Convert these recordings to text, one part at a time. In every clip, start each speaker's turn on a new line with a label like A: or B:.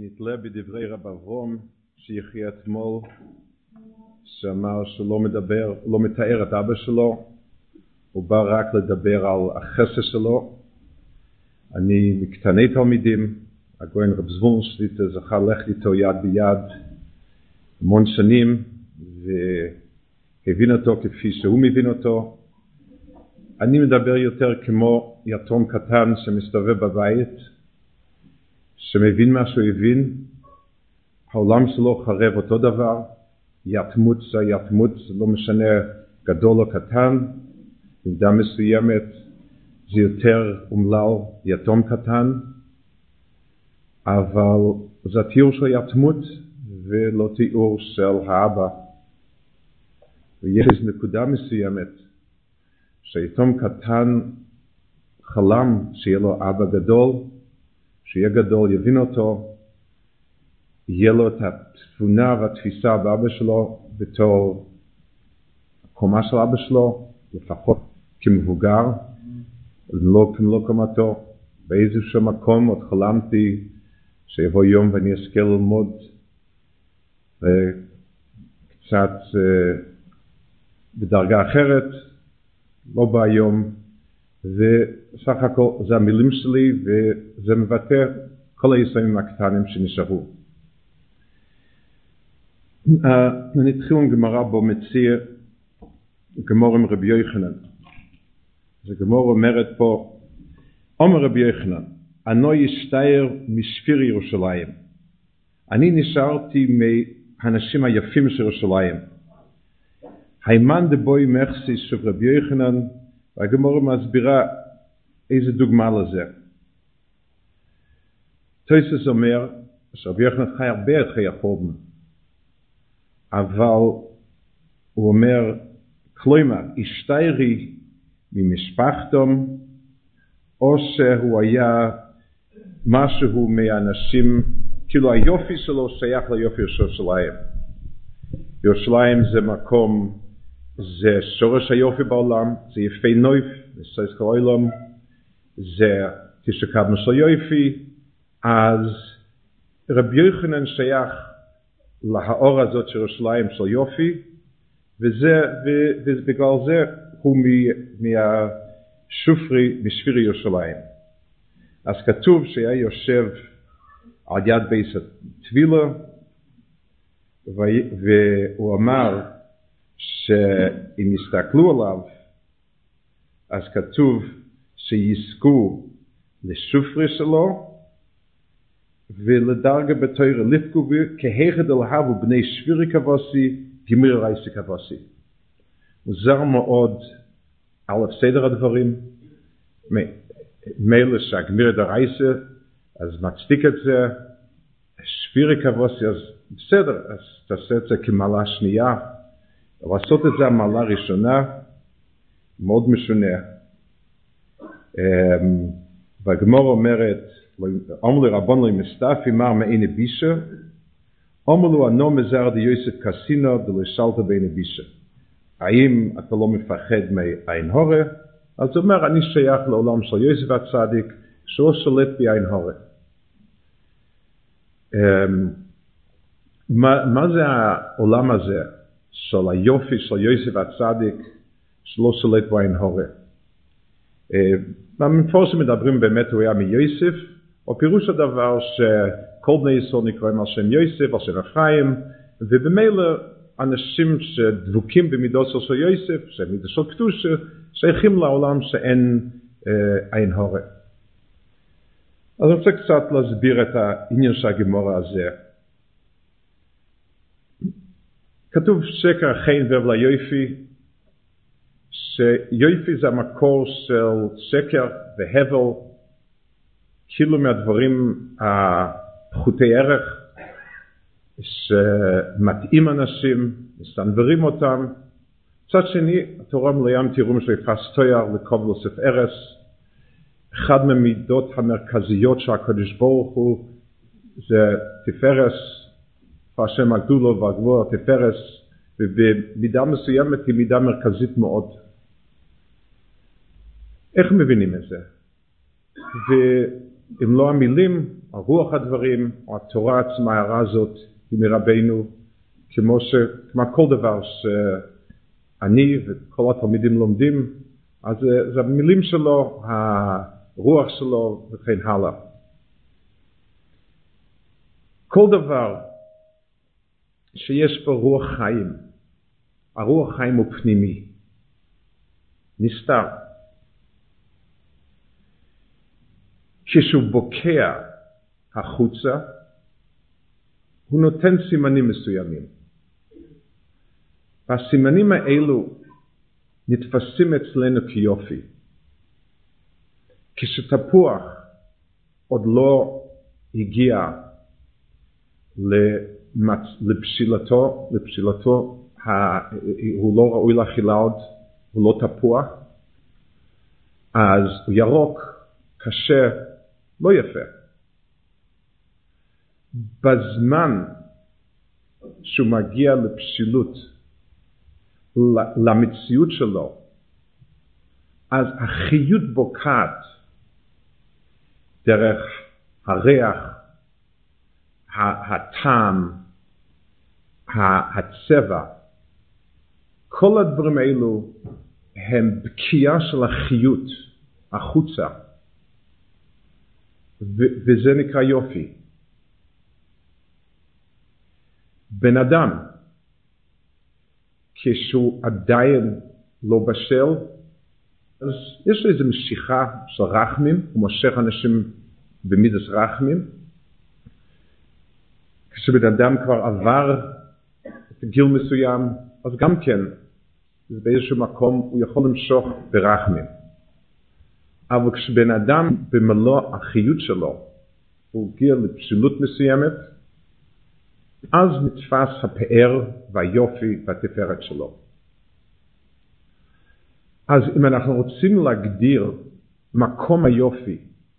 A: נתלה בדברי רב אברום שיחיה אתמול, שאמר שלא מדבר, לא מתאר את אבא שלו, הוא בא רק לדבר על החסד שלו. אני מקטני תלמידים, הגויין רב זבולון שליט"א זכה ללכת איתו יד ביד המון שנים, והבין אותו כפי שהוא מבין אותו. אני מדבר יותר כמו יתום קטן שמסתובב בבית, שמבין מה שהוא הבין. העולם שלו חרב אותו דבר, יתמות זה יתמות, לא משנה גדול או קטן, במידה מסוימת זה יותר אומלל יתום קטן, אבל זה תיאור של יתמות ולא תיאור של האבא. ויש נקודה מסוימת שיתום קטן חלם שיהיה לו אבא גדול, שיהיה גדול, יבין אותו, יהיה לו את התבונה והתפיסה באבא שלו בתור הקומה של אבא שלו, לפחות כמבוגר, לא כמלוא קומתו. באיזשהו מקום עוד חלמתי שיבוא יום ואני אזכה ללמוד קצת בדרגה אחרת, לא ביום, וסך הכל זה המילים שלי וזה מבטא כל היסעים הקטנים שנשארו. נתחיל עם גמרא בו מציע גמור עם רבי יוחנן. זה גמור אומרת פה, אומר רבי יוחנן, אני ישתער משפיר ירושלים. אני נשארתי מהאנשים היפים של ירושלים. היימן דבוי מחסי של רבי יוחנן, והגמור מסבירה איזה דוגמה לזה. תוספות אומר שרבי יוחנן חי הרבה את חיי החורבן, אבל הוא אומר, כלומר, השתיירי ממשפחתום, או שהוא היה משהו מהאנשים, כאילו היופי שלו שייך ליופי של ירושלים. ירושלים זה מקום, זה שורש היופי בעולם, זה יפי נויף, זה סייס כלוילום, זה תשקדנו של יופי. אז רבי יוחנן שייך להאור הזאת של ירושלים של יופי, ובגלל זה הוא מהשופרי בשבירי ירושלים. אז כתוב שהיה יושב על יד בית התפילה, והוא אמר שאם יסתכלו עליו, אז כתוב שיזכו לשופרי שלו, ולדרגה בתורה לפקו כהיכד אלהבו בני שבירי כבוסי, גמיר רייסי כבוסי. מוזר מאוד על סדר הדברים. מילא שהגמיר דרייסי, אז מצדיק את זה, שבירי כבוסי, אז בסדר, אז תעשה את זה כמעלה שנייה, לעשות את זה המעלה ראשונה, מאוד משונה. והגמור אומרת, אמר לי רבון לי מסתפי מר מעיני בישה, אמר לו אנו מזר די יוסף קסינו דלשלת בעיני בישה. האם אתה לא מפחד מעין הורה? אז הוא אומר, אני שייך לעולם של יוסף הצדיק, שהוא שולט בעין הורה. מה זה העולם הזה של היופי של יוסף הצדיק שלא שולט בעין הורה? במפורשים מדברים באמת הוא היה מיוסף, או פירוש הדבר שכל בני ישראל נקראים על שם יוסף, על שם אפרים, ובמילא אנשים שדבוקים במידות של יוסף, שמידות של קדושה, שייכים לעולם שאין עין הורה. אז אני רוצה קצת להסביר את העניין של הגמרא הזה. כתוב שקר חן ורב ליופי, שיופי זה המקור של שקר והבל, כאילו מהדברים הפחותי ערך שמתאים אנשים, מסתנברים אותם. מצד שני, התורה מלאה מתיאורים של יפס תואר לקוב לוסף ארס. אחד מהמידות המרכזיות של הקדוש ברוך הוא זה תפארס, השם הגדולו והגבורה תפארס, ובמידה מסוימת היא מידה מרכזית מאוד. איך מבינים את זה? אם לא המילים, הרוח הדברים, או התורה עצמה, ההערה הזאת, היא מרבנו, כמו כל דבר שאני וכל התלמידים לומדים, אז זה המילים שלו, הרוח שלו וכן הלאה. כל דבר שיש בו רוח חיים, הרוח חיים הוא פנימי, נסתר. כשהוא בוקע החוצה, הוא נותן סימנים מסוימים. והסימנים האלו נתפסים אצלנו כיופי. כשתפוח עוד לא הגיע לבשילתו, הוא לא ראוי לאכילה עוד, הוא לא תפוח, אז הוא ירוק, קשה, לא יפה. בזמן שהוא מגיע לבשילות, למציאות שלו, אז החיות בוקעת דרך הריח, הטעם, הצבע. כל הדברים האלו הם בקיעה של החיות החוצה, וזה נקרא יופי. בן אדם, כשהוא עדיין לא בשל, אז יש לו איזו משיכה של רחמים, הוא מושך אנשים במידת רחמים. כשבן אדם כבר עבר את גיל מסוים, אז גם כן, באיזשהו מקום הוא יכול למשוך ברחמים. אבל כשבן אדם במלוא החיות שלו, הוא הגיע לבשילות מסוימת, אז נתפס הפאר והיופי והתפארת שלו. אז אם אנחנו רוצים להגדיר מקום היופי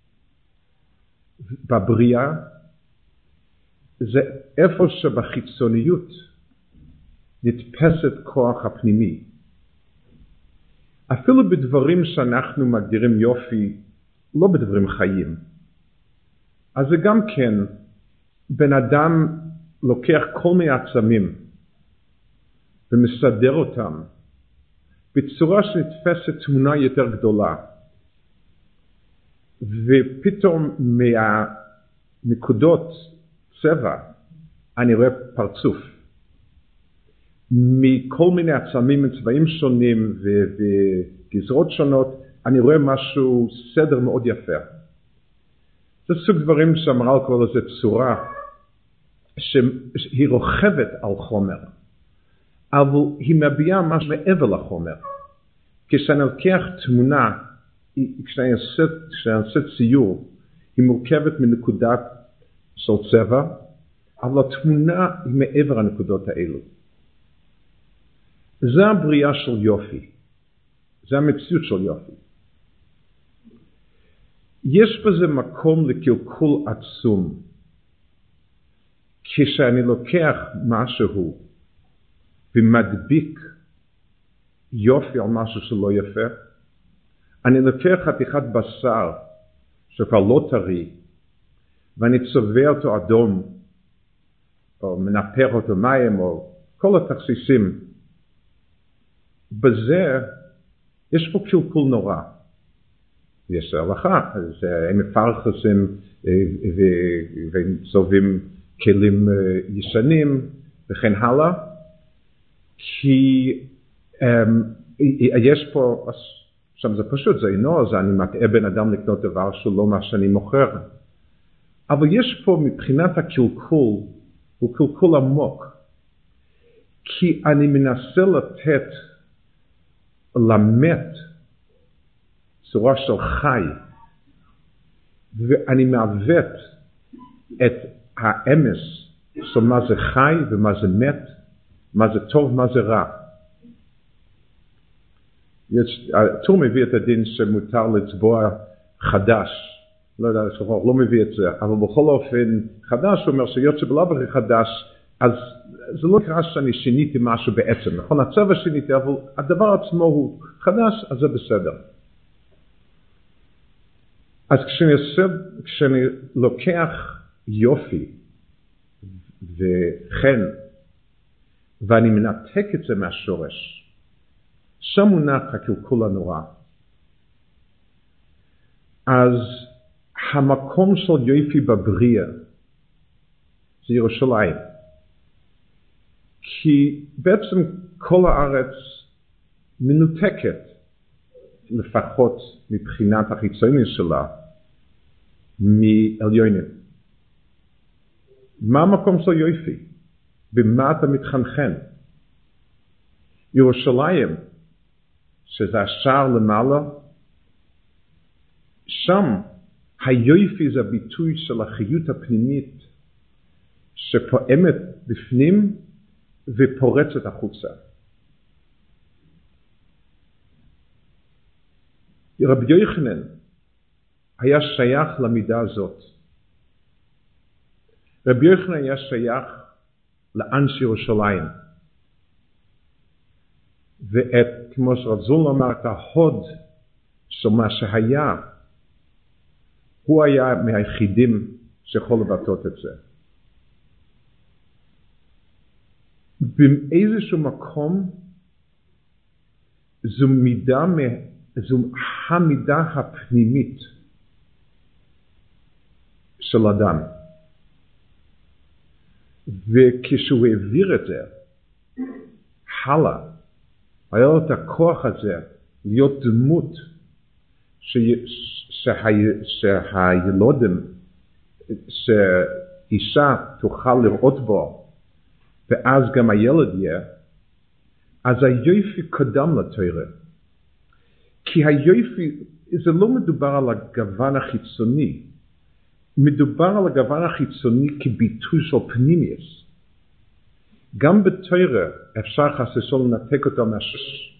A: בבריאה, זה איפה שבחיצוניות נתפסת כוח הפנימי. אפילו בדברים שאנחנו מגדירים יופי, לא בדברים חיים. אז זה גם כן, בן אדם לוקח כל מיני עצמים ומסדר אותם בצורה שנתפסת תמונה יותר גדולה. ופתאום מהנקודות צבע אני רואה פרצוף. מכל מיני עצמים וצבעים שונים וגזרות שונות, אני רואה משהו, סדר מאוד יפה. זה סוג דברים שהמר"ל קורא לזה צורה, שהיא רוכבת על חומר, אבל היא מביעה משהו מעבר לחומר. כשאני לוקח תמונה, כשאני עושה ציור, היא מורכבת מנקודת של צבע, אבל התמונה היא מעבר הנקודות האלו. זה הבריאה של יופי. זה המציאות של יופי. יש בזה מקום לקלקול עצום. כשאני לוקח משהו ומדביק יופי על משהו שלא יפה, אני לוקח חתיכת בשר שכבר לא טרי, ואני צובע אותו אדום, או מנפח אותו מים, או כל התכסיסים. בזה יש פה קלקול נורא. יש הלכה, אז הם מפרחסים וצובעים כלים ישנים וכן הלאה, כי יש פה, שם זה פשוט, זה אינו, אז אני מטעה בן אדם לקנות דבר שהוא לא מה שאני מוכר. אבל יש פה מבחינת הקלקול, הוא קלקול עמוק, כי אני מנסה לתת למת צורה של חי, ואני מעוות את האמס של מה זה חי ומה זה מת, מה זה טוב, מה זה רע. הטור מביא את הדין שמותר לצבוע חדש, לא יודע, לא מביא את זה, אבל בכל אופן חדש, הוא אומר שיוצא בלברי חדש, אז זה לא נקרא שאני שיניתי משהו בעצם, נכון? הצבע שיניתי, אבל הדבר עצמו הוא חדש, אז זה בסדר. אז כשאני לוקח יופי וחן, ואני מנתק את זה מהשורש, שם מונח הקלקול הנורא. אז המקום של יופי בבריאה זה ירושלים. כי בעצם כל הארץ מנותקת, לפחות מבחינת החיצוניות שלה, מעליונים. מה המקום של יופי? במה אתה מתחנחן? ירושלים, שזה השער למעלה, שם היופי זה הביטוי של החיות הפנימית שפועמת בפנים ופורצת החוצה. רבי יוחנן היה שייך למידה הזאת. רבי יוחנן היה שייך לאנשי ירושלים. ואת, כמו שרב זול אמר, את ההוד של מה שהיה, הוא היה מהיחידים שיכול לבטאות את זה. באיזשהו מקום זו המידה הפנימית של אדם. וכשהוא העביר את זה הלאה, היה לו את הכוח הזה להיות דמות שהילודים, שאישה תוכל לראות בו, ואז גם הילד יהיה, אז היופי קדם לתורה. כי היופי, זה לא מדובר על הגוון החיצוני, מדובר על הגוון החיצוני כביטוי של פנימיוס. גם בתורה אפשר חססו לנתק אותו מהשש.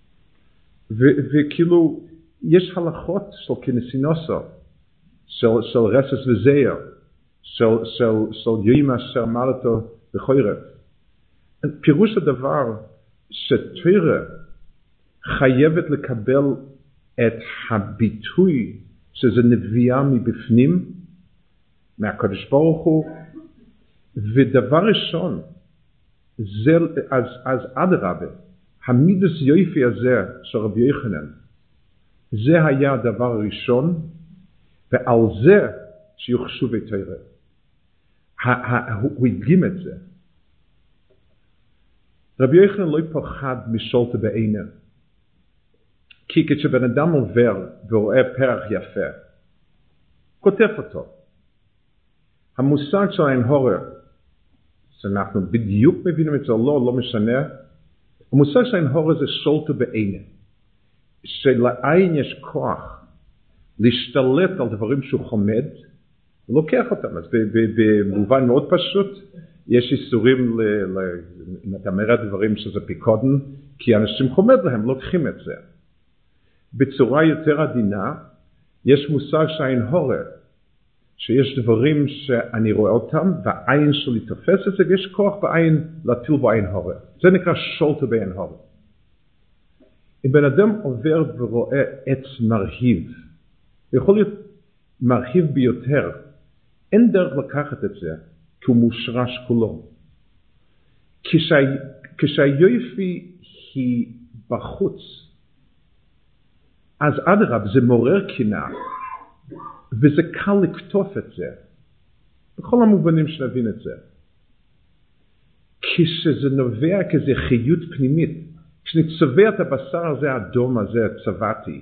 A: וכאילו, יש הלכות של כנסינוסו, של רסס וזהר, של יום אשר מעלתו בחורף. פירוש הדבר שתורה חייבת לקבל את הביטוי שזה נביאה מבפנים, מהקדוש ברוך הוא, ודבר ראשון, אז אדרבה, המידס יופי הזה של רבי יוחנן, זה היה הדבר הראשון, ועל זה שיוחשו בתורה. הוא הדגים את זה. רבי יוחנן לא פחד משולטה בעינה. כי כשבן אדם עובר ורואה פרח יפה, כותב אותו. המושג של עין הורר, שאנחנו בדיוק מבינים את זה, לא משנה, המושג של עין הורר זה שולטה בעינה. שלעין יש כוח להשתלט על דברים שהוא חומד, הוא לוקח אותם. אז במובן מאוד פשוט, יש איסורים, אם אתה מראה דברים שזה פיקודן, כי אנשים חומד להם, לוקחים את זה. בצורה יותר עדינה, יש מושג שעין הורר, שיש דברים שאני רואה אותם, והעין שלי תופס את זה, ויש כוח בעין להטיל בעין הורר. זה נקרא שולטה בעין הורר. אם בן אדם עובר ורואה עץ מרהיב, יכול להיות מרהיב ביותר, אין דרך לקחת את זה, כי הוא מושרש כולו. כשהיופי היא בחוץ, אז אדרבה, זה מעורר קנאה, וזה קל לקטוף את זה. בכל המובנים שנבין את זה. כשזה נובע כזה חיות פנימית, כשאני צובע את הבשר הזה, האדום הזה, צבעתי,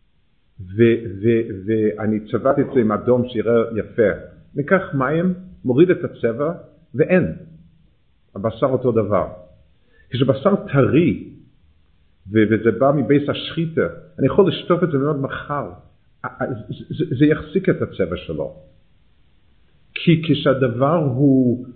A: ואני צבעתי את זה עם אדום שיראה יפה. ניקח מים, מוריד את הצבע, ואין. הבשר אותו דבר. כשבשר טרי, וזה בא מבייס השחיטה, אני יכול לשטוף את זה מאוד מחר. זה יחזיק את הצבע שלו. כי כשהדבר הוא,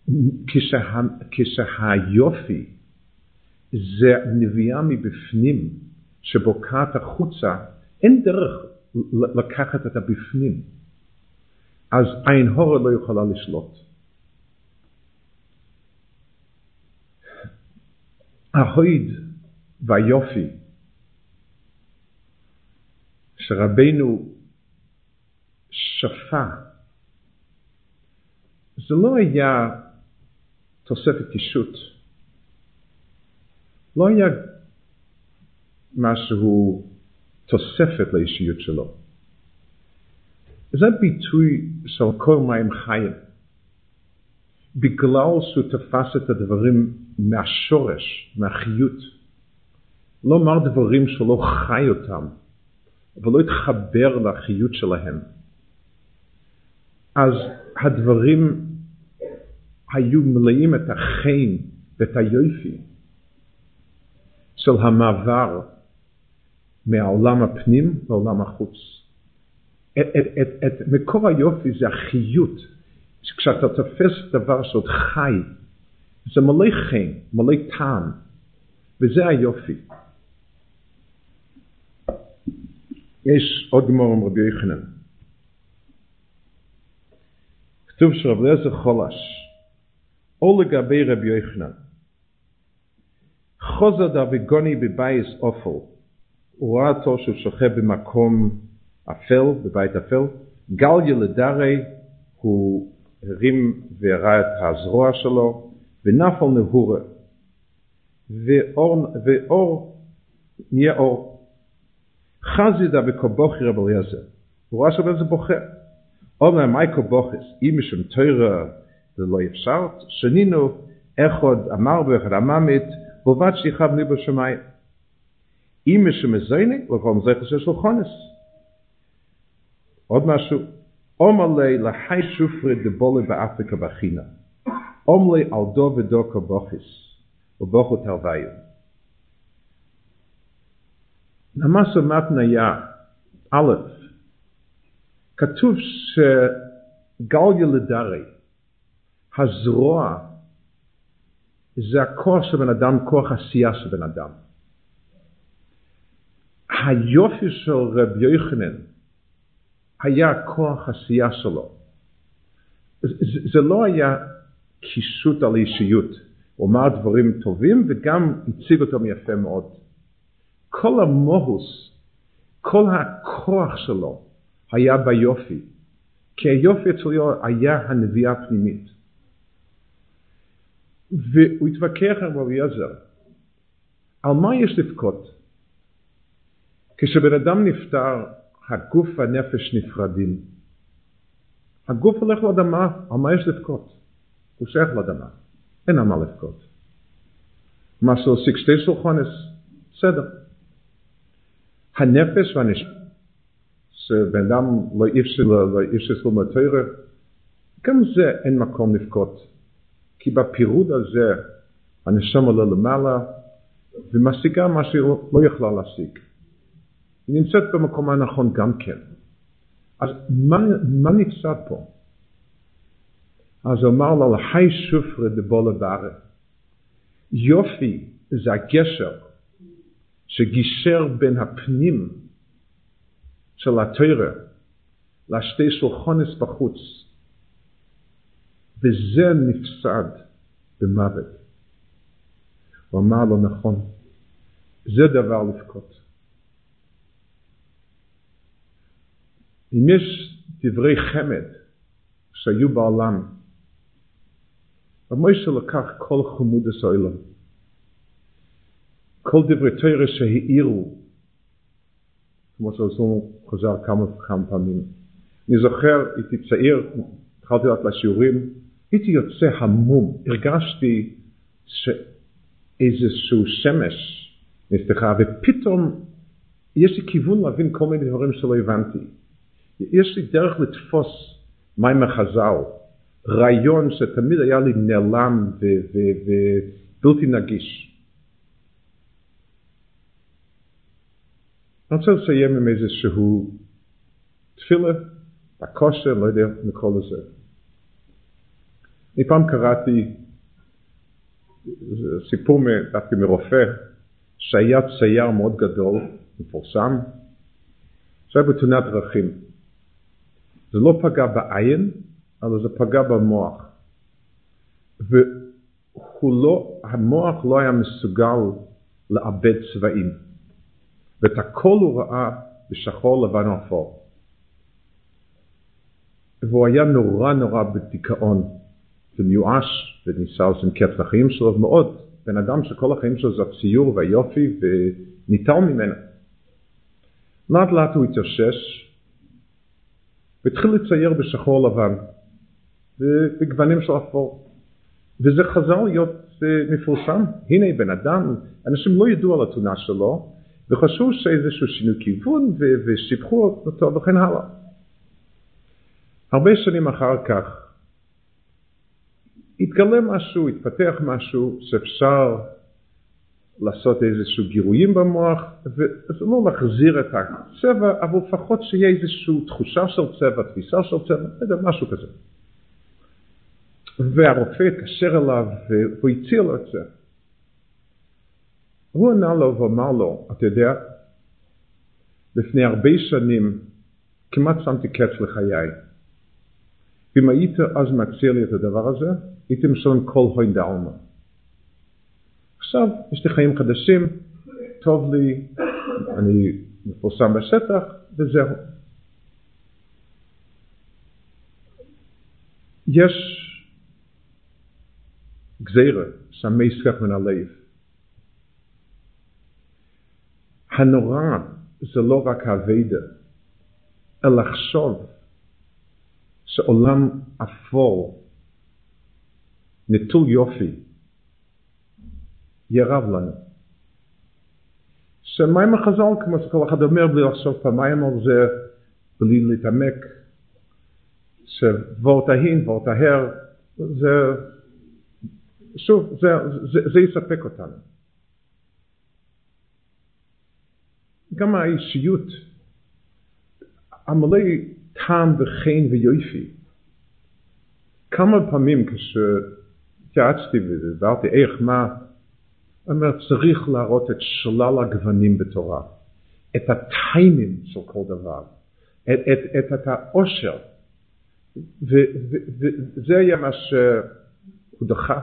A: כשהיופי, זה נביאה מבפנים, שבוקעת החוצה, אין דרך לקחת את הבפנים. אז עין הורר לא יכולה לשלוט. ההויד והיופי שרבנו שפה. זה לא היה תוספת אישות. לא היה משהו תוספת לאישיות שלו. זה ביטוי של כל מים חיים. בגלל שהוא תפס את הדברים מהשורש, מהחיות. לא אמר דברים שלא חי אותם, אבל לא התחבר לחיות שלהם. אז הדברים היו מלאים את החן ואת היופי של המעבר מהעולם הפנים לעולם החוץ. את מקור היופי זה החיות. כשאתה תופס דבר שעוד חי, זה מלא חן, מלא טעם, וזה היופי. יש עוד גמור עם רבי יוחנן. כתוב שרב אליעזר חולש, או לגבי רבי יוחנן, חוזר דרבגוני בבייס אופל, הוא ראה אותו שהוא שוכב במקום אפל, בבית אפל, גליה לדרי, הוא הרים והראה את הזרוע שלו, ונפל נהורה, ואור, נהיה אור. חזי דה בקובוכי רב אליעזר, הוא ראה שבאיזה בוכה. אומר מי קובוכס, אם משום תוירה זה לא אפשרת, שנינו אחד אמר ואחד אממת, בלבד שיחב לי בשמיים. אם משום מזייני, לכל מזייך של חונס. עוד משהו, אומר לי לחי שופרי דבולי באפריקה בחינה. אומר לי על דו ודו קובוכס, ובוכו תרוויו. נמסו מתניה, א', כתוב שגליה לדרי, הזרוע, זה הכוח של בן אדם, כוח עשייה של בן אדם. היופי של רבי יוחנן היה כוח עשייה שלו. זה לא היה קישוט על אישיות. הוא אמר דברים טובים וגם הציג אותם יפה מאוד. כל המוהוס, כל הכוח שלו היה ביופי. כי היופי אצלו היה הנביאה הפנימית. והוא התווכח עם רבי אליעזר. על מה יש לבכות? כשבן אדם נפטר, הגוף והנפש נפרדים. הגוף הולך לאדמה, על מה יש לבכות? הוא שייך לאדמה. אין על מה לבכות. מה שעושה שתי סולחונס, בסדר. הנפש והנשמה, שבן אדם לא יפשס לו מהתורה, גם זה אין מקום לבכות. כי בפירוד הזה, הנשמה עולה למעלה, ומשיגה מה שהיא לא יכלה להשיג. היא נמצאת במקום הנכון גם כן. אז מה נפסד פה? אז הוא אמר לה, לחי שופרי דבולה בארץ. יופי זה הגשר שגישר בין הפנים של התורה לשתי סולחונס בחוץ. וזה נפסד במוות. הוא אמר לו, נכון, זה דבר לבכות. אם יש דברי חמד שהיו בעולם, המוישה לקח כל חמוד הסוילם, כל דברי תורה שהאירו, כמו שעשו חוזר כמה פעמים. אני זוכר, הייתי צעיר, התחלתי רק לשיעורים, הייתי יוצא המום, הרגשתי שאיזשהו שמש נפתחה, ופתאום יש לי כיוון להבין כל מיני דברים שלא הבנתי. יש לי דרך לתפוס מים החז"ל, רעיון שתמיד היה לי נעלם ובלתי נגיש. אני רוצה לסיים עם איזשהו תפילה, הכושר, לא יודע איך נקרא לזה. אני פעם קראתי סיפור דווקא מרופא, שהיה צייר מאוד גדול, מפורסם, שהיה בתאונת דרכים. זה לא פגע בעין, אבל זה פגע במוח. המוח לא היה מסוגל לאבד צבעים. ואת הכל הוא ראה בשחור לבן אפור. והוא היה נורא בדיכאון ומיואש, וניסה לשים קץ לחיים שלו מאוד. בן אדם שכל החיים שלו זה הציור והיופי וניטל ממנו. לאט הוא התאושש והתחיל לצייר בשחור לבן ובגוונים של אפור, וזה חזר להיות מפורסם. הנה בן אדם, אנשים לא ידעו על התאונה שלו וחשבו שאיזשהו שינוי כיוון ושיבחו אותו וכן הלאה. הרבה שנים אחר כך התגלה משהו, התפתח משהו שאפשר לעשות איזשהו גירויים במוח, וזה לא להחזיר את הצבע, אבל לפחות שיהיה איזושהי תחושה של צבע, תפיסה של צבע, משהו כזה. והרופא התקשר אליו והוא הציע לו את זה. הוא ענה לו ואמר לו, אתה יודע, לפני הרבה שנים כמעט שמתי קץ לחיי. ואם היית אז מציע לי את הדבר הזה, הייתי משלם כל הוין דאלמה. עכשיו יש לי חיים חדשים, טוב לי, אני מפורסם בשטח, וזהו. יש גזירה שמי יספק מן הלב. הנורא זה לא רק העבודה, אלא לחשוב שעולם אפור, נטול יופי, ירב לנו. שמים החז"ל, כמו שכל אחד אומר, בלי לחשוב פעמיים על זה, בלי להתעמק, שוורטהין, וורטהר, זה יספק אותנו. גם האישיות, המלא טעם וחן ויופי. כמה פעמים כשהתייעצתי ודיברתי איך מה, אומר צריך להראות את שלל הגוונים בתורה, את הטיימים של כל דבר, את העושר, וזה היה מה שהוא דחף.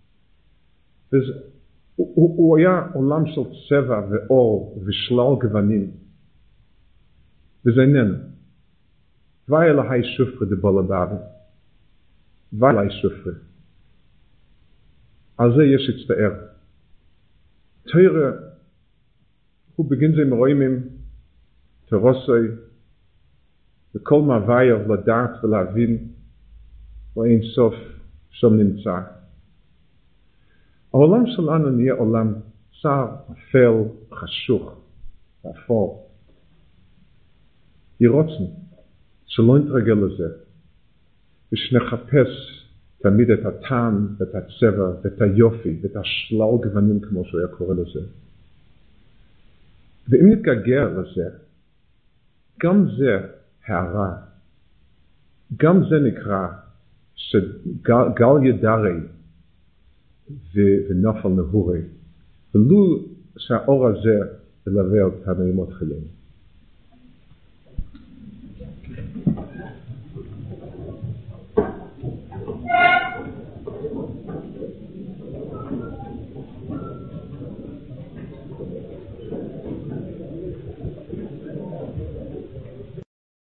A: הוא היה עולם של צבע ואור ושלל גוונים, וזה איננו. ואי אלוהי שופרי דבולה באבי, ואי אלוהי שופרי. על זה יש הצטער. תראה, הוא בגין זה מרוימים, תרוסי, וכל מהווייו לדעת ולהבין, ואין סוף שם נמצא. העולם שלנו נהיה עולם צר, אפל, חשוך, אפור. ירוצנו, שלא נתרגל לזה, ושנחפש תמיד את הטעם, את הצבע, את היופי, את השלל גוונים כמו שהוא היה קורא לזה. ואם נתגעגע לזה, גם זה הערה, גם זה נקרא שגל ידרי ונופל נהורי, ולו שהאור הזה ילווה אותנו ימות חיינו.